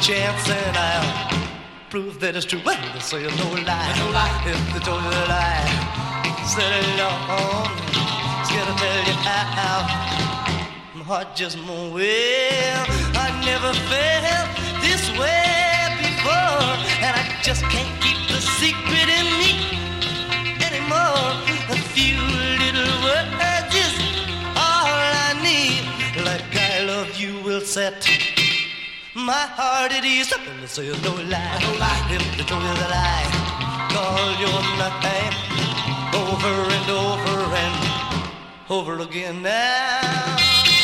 chance and I'll prove that it's true. Well, they say no lie, no lie. If they told you that I said it all, scared to tell you how my heart just won't. Well, I never felt this way before, and I just can't keep the secret in me anymore. A few little words is all I need. Like I love you will set my heart at ease. I'm say no lie, no lie. If they told you that I call your name over and over and over again now.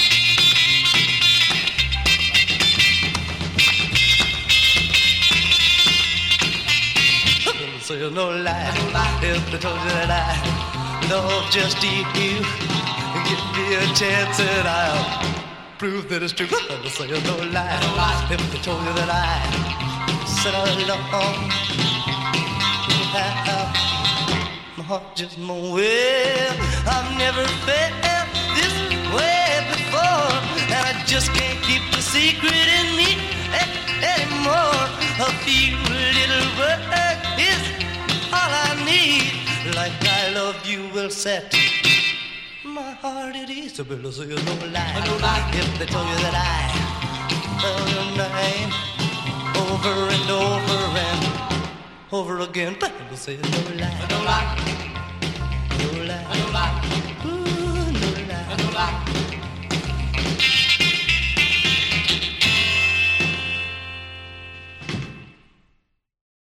I'm say no lie, no lie. If they told you that I love just you, give me a chance and I'll prove that it's true. I'm say no lie, no lie. If they told you that I said I love my heart just won't. Well, I've never felt this way before, and I just can't keep the secret in me anymore. A few little words is all I need. Like I love you will set my heart at ease. So better say no lie, no lie. If they told you that I spell your name over and over and over again, better say no lie, no lie.